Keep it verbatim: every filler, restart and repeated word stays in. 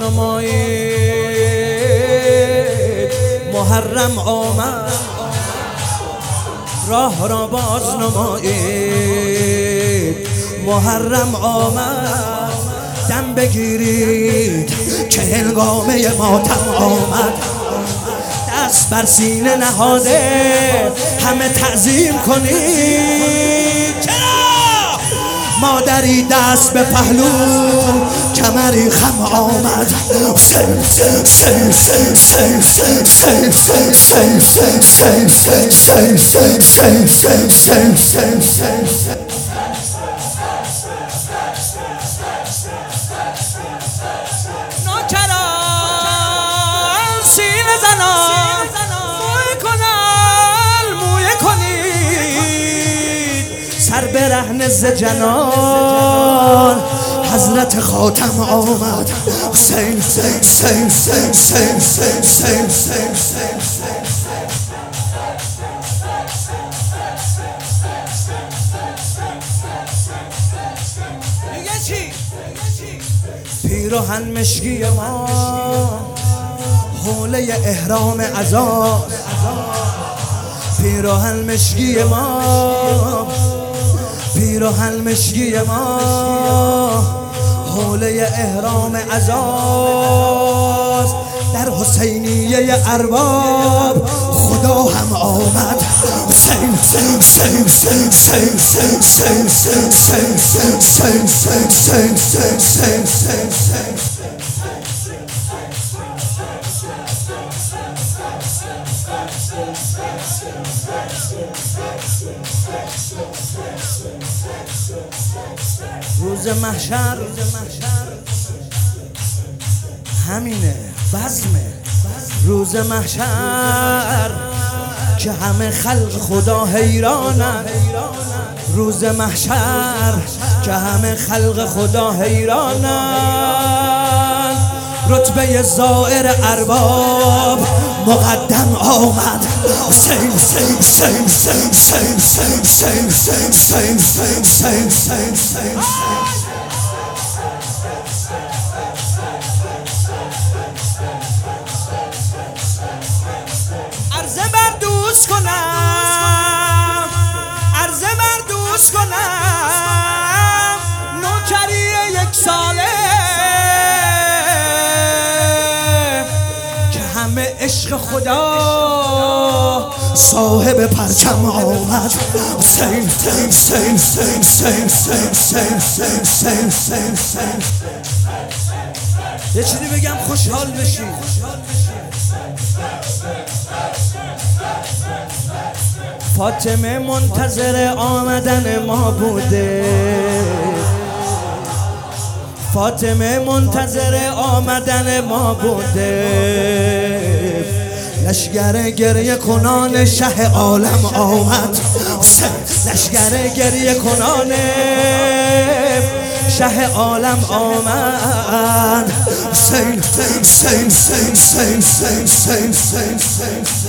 نمایید. محرم آمد راه را باز نمایید. محرم آمد دم بگیرید که هنگامه ماتم آمد. دست بر سینه نهاده همه تعظیم کنید. چرا؟ مادری دست به پهلو کمری خم آمد. سیل سیل سیل سیل سیل سیل سیل سیل سیل سیل سیل سیل سیل سیل سیل سیل. نوکران سینه زنان موی کنن موی کنید. سر برهنه ز جنان حضرت خاتم آمد. حسین سین سین سین سین سین سین سین سین. دیگه چی؟ پیراهن مشکی ما حوله احرام عزا. پیراهن مشکی ما پیراهن مشکی ما حوله احرام عزاست. در حسینیه ارباب خدا هم آمد. سین سین سین سین سین سین سین سین سین سین سین سین سین سین سین سین سین. روز محشر همینه بزمه. روز محشر که همه خلق خدا حیرانن. روز محشر که همه خلق خدا حیرانن. رتبه زائر ارباب مقدم آمد. سین سین سین سین سین سین سین سین سین سین سین سین سین. عرضه بر دوست کنم عرضه بر دوست کنم نوکری یک ساله که همه عشق خدا صاحب پرچم آمد. سین سین سین سین سین سین سین سین سین سین سین. یه چیزی بگم خوشحال بشید. فاطمه منتظر آمدن ما بوده. فاطمه منتظر آمدن ما بوده. لشگر گریه کنان شه عالم آمد. لشگر گریه کنان شه عالم آمد. سین سین سین سین سین سین سین سین.